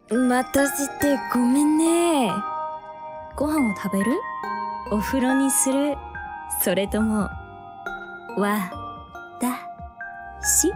待たせてごめんね。ご飯を食べる？お風呂にする？それともわたし？